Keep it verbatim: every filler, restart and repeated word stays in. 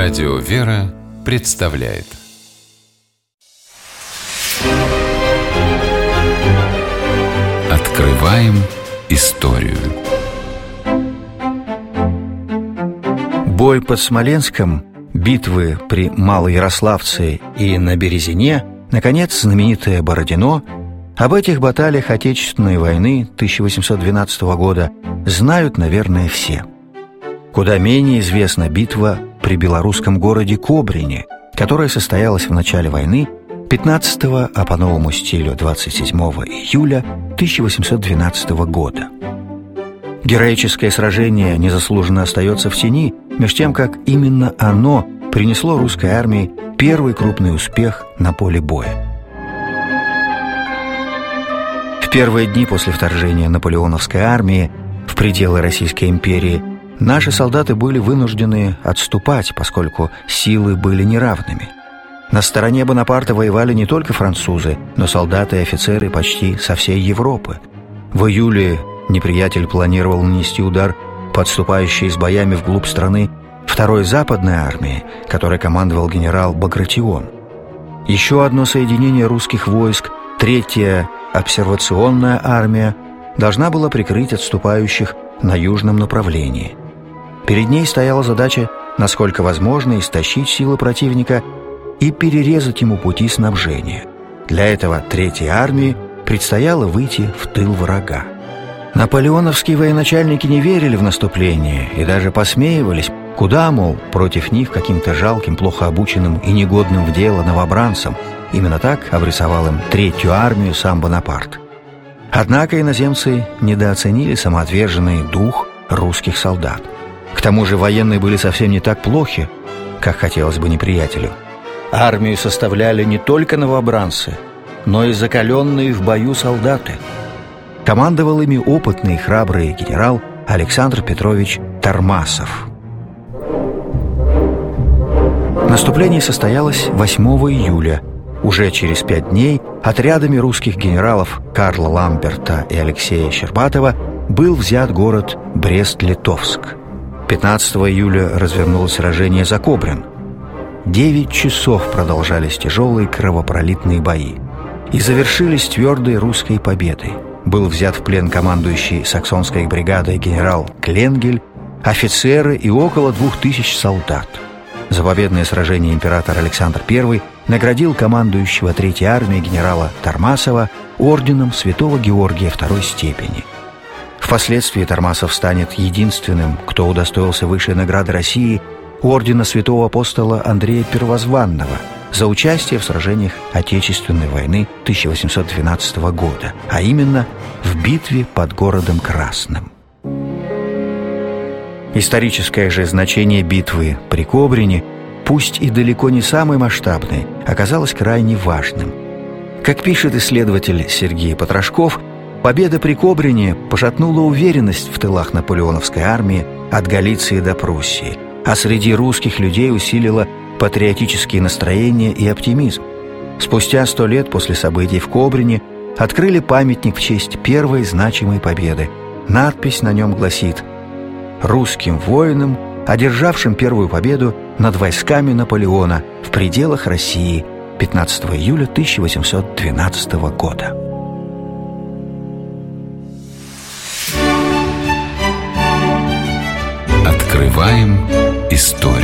Радио «Вера» представляет Открываем историю. Бой под Смоленском, битвы при Малоярославце и на Березине, наконец, знаменитое Бородино — об этих баталиях Отечественной войны тысяча восемьсот двенадцатого года знают, наверное, все. Куда менее известна битва при белорусском городе Кобрине, которая состоялась в начале войны пятнадцатого, а по новому стилю двадцать седьмого июля тысяча восемьсот двенадцатого года. Героическое сражение незаслуженно остается в тени, меж тем, как именно оно принесло русской армии первый крупный успех на поле боя. В первые дни после вторжения наполеоновской армии в пределы Российской империи наши солдаты были вынуждены отступать, поскольку силы были неравными. На стороне Бонапарта воевали не только французы, но солдаты и офицеры почти со всей Европы. В июле неприятель планировал нанести удар по отступающей с боями вглубь страны второй западной армии, которой командовал генерал Багратион. Еще одно соединение русских войск, третья обсервационная армия, должна была прикрыть отступающих на южном направлении. Перед ней стояла задача, насколько возможно, истощить силы противника и перерезать ему пути снабжения. Для этого Третьей армии предстояло выйти в тыл врага. Наполеоновские военачальники не верили в наступление и даже посмеивались, куда, мол, против них каким-то жалким, плохо обученным и негодным в дело новобранцам. Именно так обрисовал им Третью армию сам Бонапарт. Однако иноземцы недооценили самоотверженный дух русских солдат. К тому же военные были совсем не так плохи, как хотелось бы неприятелю. Армию составляли не только новобранцы, но и закаленные в бою солдаты. Командовал ими опытный и храбрый генерал Александр Петрович Тармасов. Наступление состоялось восьмого июля. Уже через пять дней отрядами русских генералов Карла Ламберта и Алексея Щербатова был взят город Брест-Литовск. пятнадцатого июля развернулось сражение за Кобрин. Девять часов продолжались тяжелые кровопролитные бои и завершились твердой русской победой. Был взят в плен командующий саксонской бригадой генерал Кленгель, офицеры и около двух тысяч солдат. За победное сражение император Александр Первый наградил командующего Третьей армией генерала Тармасова орденом Святого Георгия второй степени. Впоследствии Тармасов станет единственным, кто удостоился высшей награды России ордена Святого апостола Андрея Первозванного за участие в сражениях Отечественной войны тысяча восемьсот двенадцатого года, а именно в битве под городом Красным. Историческое же значение битвы при Кобрине, пусть и далеко не самой масштабной, оказалось крайне важным. Как пишет исследователь Сергей Потрошков, победа при Кобрине пошатнула уверенность в тылах наполеоновской армии от Галиции до Пруссии, а среди русских людей усилила патриотические настроения и оптимизм. Спустя сто лет после событий в Кобрине открыли памятник в честь первой значимой победы. Надпись на нем гласит: «Русским воинам, одержавшим первую победу над войсками Наполеона в пределах России пятнадцатого июля тысяча восемьсот двенадцатого года». Открываем историю.